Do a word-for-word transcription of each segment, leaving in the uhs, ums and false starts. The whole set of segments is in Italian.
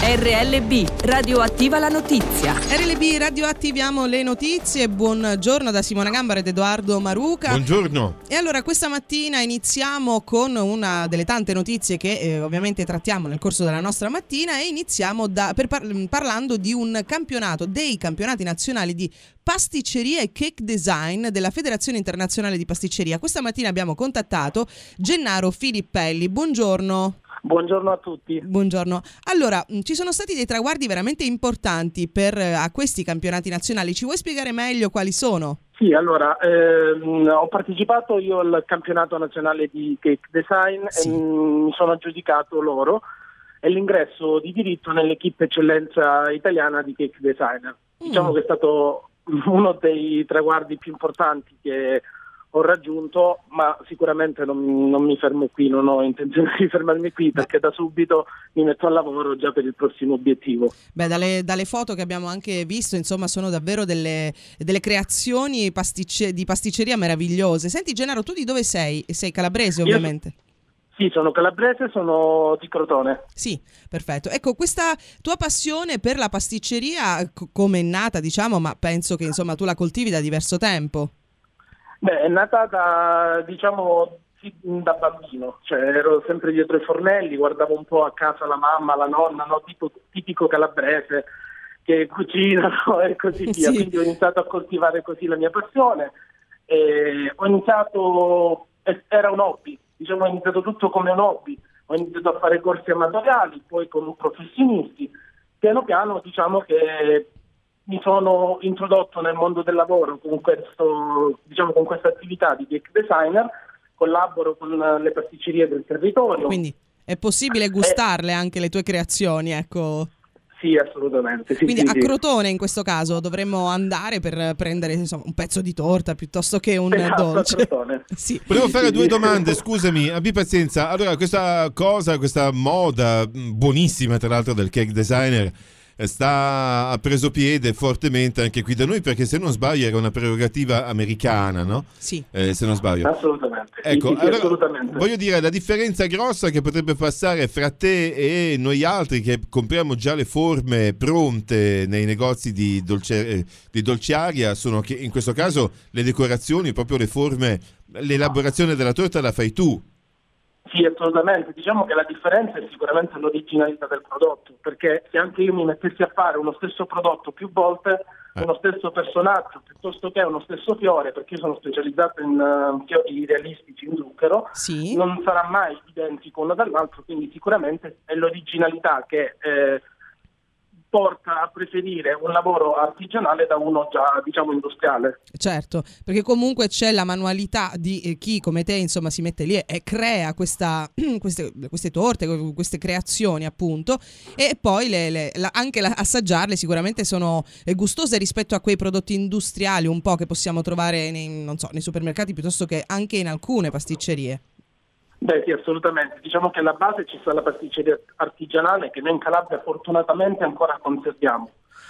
R L B, radioattiva la notizia. R L B, radioattiviamo le notizie. Buongiorno da Simona Gambara ed Edoardo Maruca. Buongiorno. E allora questa mattina iniziamo con una delle tante notizie che eh, ovviamente trattiamo nel corso della nostra mattina e iniziamo da, per par- parlando di un campionato, dei campionati nazionali di pasticceria e cake design della Federazione Internazionale di Pasticceria. Questa mattina abbiamo contattato Gennaro Filippelli. Buongiorno. Buongiorno a tutti. Buongiorno. Allora, ci sono stati dei traguardi veramente importanti per a questi campionati nazionali. Ci vuoi spiegare meglio quali sono? Sì, allora, ehm, ho partecipato io al campionato nazionale di cake design sì. e mi sono aggiudicato l'oro e l'ingresso di diritto nell'equipe eccellenza italiana di cake designer. Mm. Diciamo che è stato uno dei traguardi più importanti che ho raggiunto, ma sicuramente non, non mi fermo qui, non ho intenzione di fermarmi qui perché da subito mi metto al lavoro già per il prossimo obiettivo. Beh, dalle, dalle foto che abbiamo anche visto, insomma, sono davvero delle, delle creazioni pasticce, di pasticceria meravigliose. Senti Gennaro, tu di dove sei? Sei calabrese ovviamente? Io, sì, sono calabrese, sono di Crotone. Sì, perfetto. Ecco, questa tua passione per la pasticceria c- come è nata, diciamo, ma penso che insomma tu la coltivi da diverso tempo. Beh, è nata da, diciamo, da bambino, cioè ero sempre dietro i fornelli, guardavo un po' a casa la mamma, la nonna, no? Tipo, tipico calabrese che cucinano e così via, sì. Quindi ho iniziato a coltivare così la mia passione e ho iniziato, era un hobby, diciamo ho iniziato tutto come un hobby, ho iniziato a fare corsi amatoriali, poi con professionisti, piano piano diciamo che mi sono introdotto nel mondo del lavoro con questo, diciamo, con questa attività di cake designer, collaboro con le pasticcerie del territorio. Quindi è possibile gustarle eh, anche le tue creazioni, ecco. Sì, assolutamente. Sì, Quindi sì, a sì. Crotone in questo caso dovremmo andare per prendere insomma, un pezzo di torta piuttosto che un esatto, dolce. A Crotone. Sì. Volevo fare due domande, scusami, abbi pazienza. Allora, questa cosa, questa moda buonissima tra l'altro del cake designer sta ha preso piede fortemente anche qui da noi, perché se non sbaglio era una prerogativa americana, no? Sì. Eh, se non sbaglio. Assolutamente. Ecco, sì, sì, allora, assolutamente. voglio dire, la differenza grossa che potrebbe passare fra te e noi altri che compriamo già le forme pronte nei negozi di, dolce, di dolciaria sono che in questo caso le decorazioni, proprio le forme, l'elaborazione della torta la fai tu. Sì, assolutamente. Diciamo che la differenza è sicuramente l'originalità del prodotto, perché se anche io mi mettessi a fare uno stesso prodotto più volte, eh. uno stesso personaggio, piuttosto che uno stesso fiore, perché io sono specializzato in uh, fiori realistici in zucchero, sì. non sarà mai identico uno dall'altro, quindi sicuramente è l'originalità che eh, porta a preferire un lavoro artigianale da uno già, diciamo, industriale. Certo, perché comunque c'è la manualità di chi come te, insomma, si mette lì e, e crea questa, queste, queste torte, queste creazioni appunto, e poi le, le, la, anche la, assaggiarle sicuramente sono gustose rispetto a quei prodotti industriali un po' che possiamo trovare nei, non so, nei supermercati piuttosto che anche in alcune pasticcerie. Beh sì, assolutamente. Diciamo che alla base ci sta la pasticceria artigianale che noi in Calabria fortunatamente ancora conserviamo.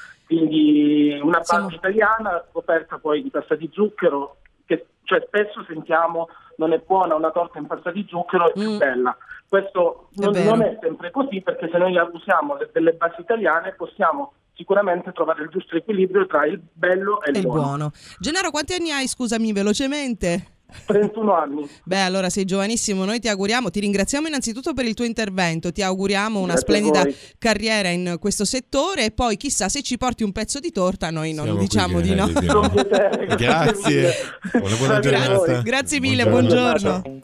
Quindi una base Siamo... italiana coperta poi di pasta di zucchero, che cioè spesso sentiamo non è buona una torta in pasta di zucchero, è più mm. bella. Questo non è, non è sempre così, perché se noi usiamo delle basi italiane possiamo sicuramente trovare il giusto equilibrio tra il bello e il, e il buono. buono. Gennaro, quanti anni hai, scusami, velocemente? trentuno anni. Beh, allora sei giovanissimo, noi ti auguriamo, ti ringraziamo innanzitutto per il tuo intervento, ti auguriamo una Grazie splendida carriera in questo settore e poi chissà se ci porti un pezzo di torta, noi non Siamo diciamo qui, di no. Grazie, una buona giornata. Grazie mille, Buongiorno. buongiorno.